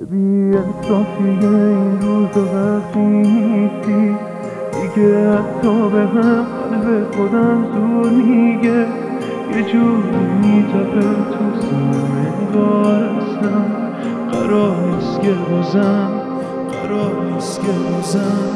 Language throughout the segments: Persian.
بی انصافی این روز وقتی نیستی دیگه، حتی به هم قلب خودم زور میگه، یه جوری میتپه تو سینم انگار اصلا قرار نیست که بازم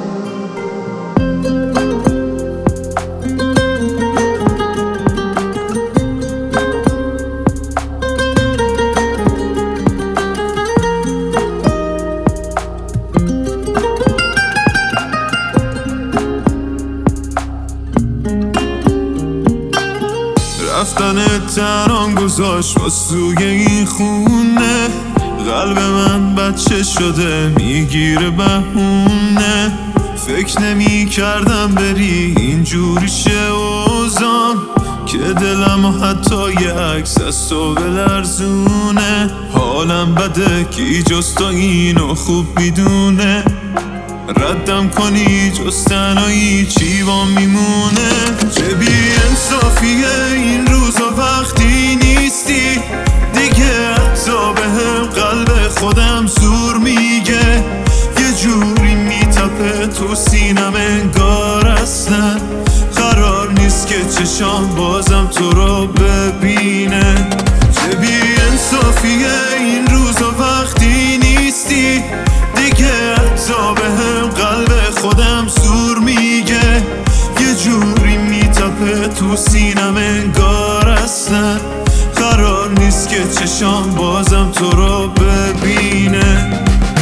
رفتن تنام گذاشت واسوی این خونه، قلب من بچه شده میگیره بهونه. فکر نمی کردم بری اینجوری شه اوزان، که دلم و حتی یه عکس از تو بلرزونه. حالم بده کی جز تو اینو خوب میدونه، ردم کنی جز تنهایی چی با میمونه. چه بی انصافیه این روزا وقتی نیستی دیگه، حتی به هم قلب خودم زور میگه، یه جوری میتپه تو سینم انگار اصلا قرار نیست که چشام بازم تو رو ببینه. چه بی انصافیه این روزا وقتی نیستی دیگه، حتی به هم قلب خودم زور میگه، یه جوری میتپه تو سینم انگار اصلا قرار نیست که چشام بازم تو رو ببینه.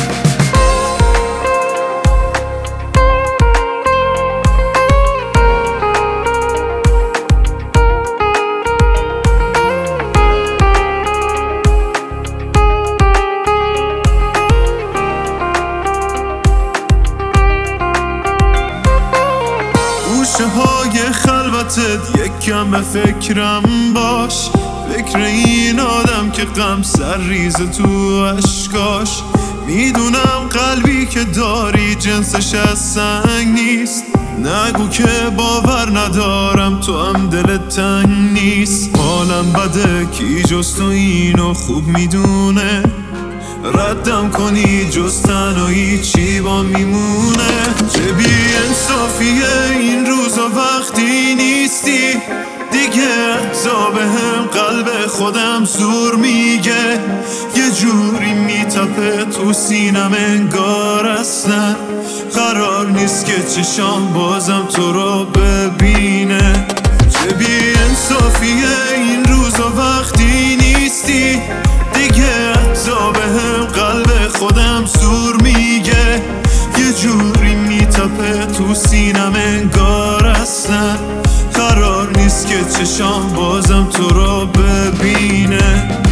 گوشه های خلوتت یک کم به فکرم باش، فکر این آدم که غم سر ریز تو اشکاش. میدونم قلبی که داری جنسش از سنگ نیست، نگو که باور ندارم تو هم دلت تنگ نیست. حالم بده کی جز تو اینو خوب میدونه، ردم کنی جز تنهایی چی با میمونه. چه بی انصافیه این روزا وقتی نیستی دیگه، حتی به هم قلب خودم زور میگه، یه جوری میتپه تو سینم انگار اصلا قرار نیست که چشام بازم تو رو ببینه. چه بی انصافیه این روزا وقتی نیستی دیگه، حتی به هم قلب خودم زور میگه، یه جوری میتپه تو سینم انگار اصلا قرار نیست که چشام بازم تو رو ببینه.